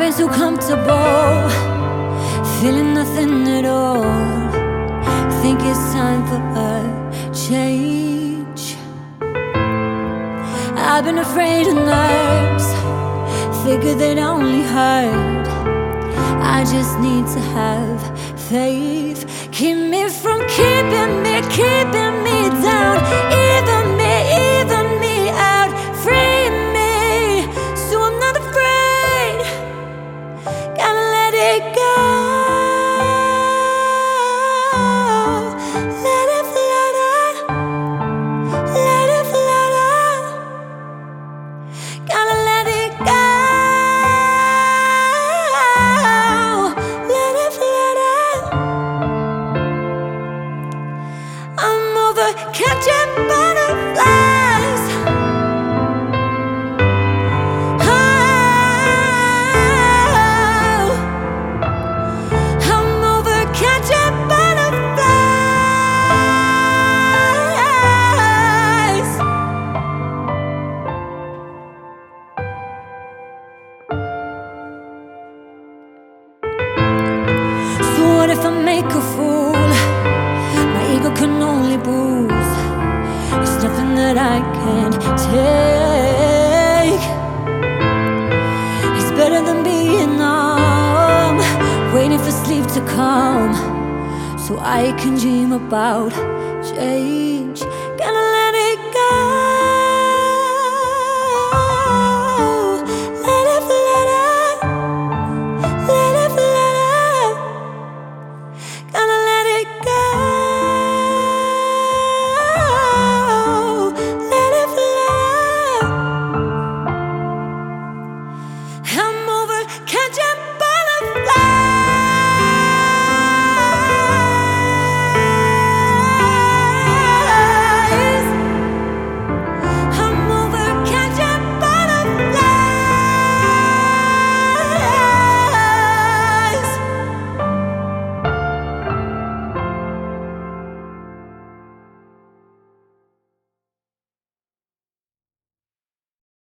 been so comfortable, feeling nothing at all. Think it's time for a change. I've been afraid of nerves, figured they'd only hurt. I just need to have faith. Keep me from keeping me down. Even me out. Free me, so I'm not afraid. Gotta let it go. Let it flutter. Let it flutter. Gotta let it go. Let it flutter. I'm over catching butterflies. Oh, I'm over catching butterflies. So what if I make a fool? My ego can only bruise. It's nothing that I can't take. It's better than being numb, waiting for sleep to come, so I can dream about change. Gonna